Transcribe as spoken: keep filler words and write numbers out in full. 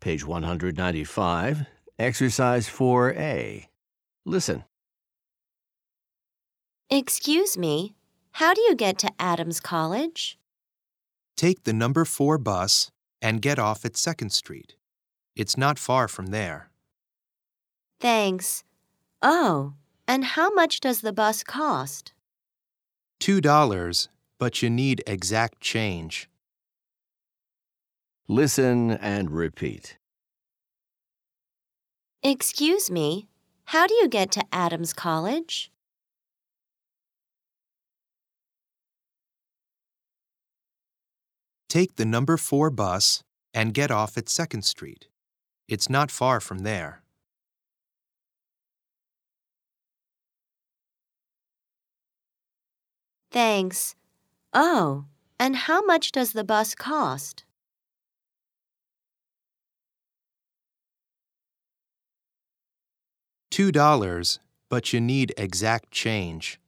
page one hundred ninety-five, exercise four A. Listen. Excuse me, how do you get to Adams College? Take the number four bus and get off at second Street. It's not far from there. Thanks. Oh, and how much does the bus cost? Two dollars, but you need exact change. Listen and repeat. Excuse me, how do you get to Adams College? Take the number four bus and get off at second Street. It's not far from there. Thanks. Oh, and how much does the bus cost? Two dollars, but you need exact change.